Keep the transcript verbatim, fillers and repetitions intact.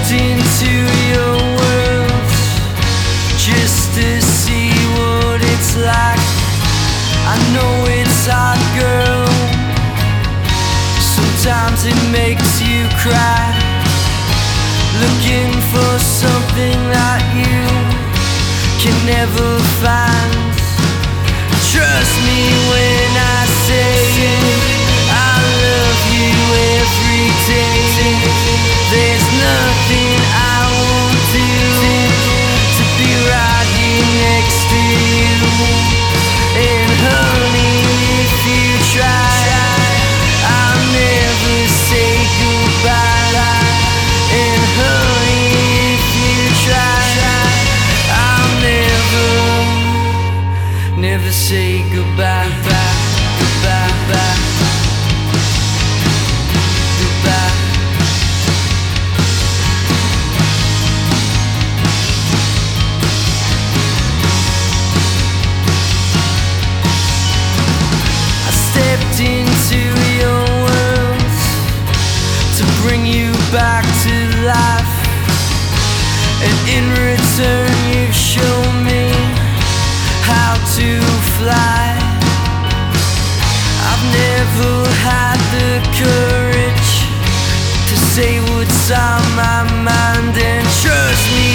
stepped into your world just to see what it's like. I know it's hard, girl. Sometimes it makes you cry, looking for something that you can never find. Trust me when I say I love you every day. There's nothing I won't do to be right here next to you. And honey, if you try, I'll never say goodbye. And honey, if you try, I'll never, never say goodbye. Goodbye, goodbye, goodbye. I stepped into your world to bring you back to life, and in return you've shown me how to fly. I've never had the courage to say what's on my mind, and trust me